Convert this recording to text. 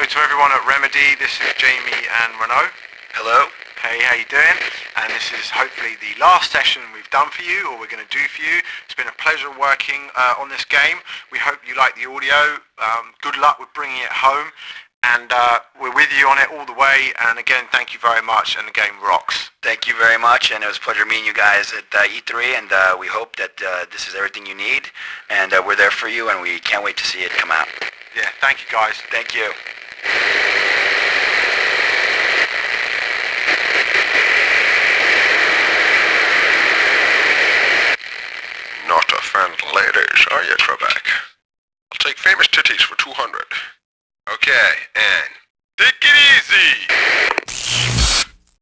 to everyone at Remedy. This is Jamie and Renaud. Hello. Hey, how you doing? And this is hopefully the last session we've done for you, or we're going to do for you. It's been a pleasure working on this game. We hope you like the audio. Good luck with bringing it home. And we're with you on it all the way. And again, thank you very much. And the game rocks. Thank you very much. And it was a pleasure meeting you guys at E3. And we hope that this is everything you need. And we're there for you. And we can't wait to see it come out. Yeah, thank you guys. Thank you. Not a fan of ladies, are you, Trebek? I'll take famous titties for 200. Okay, and take it easy!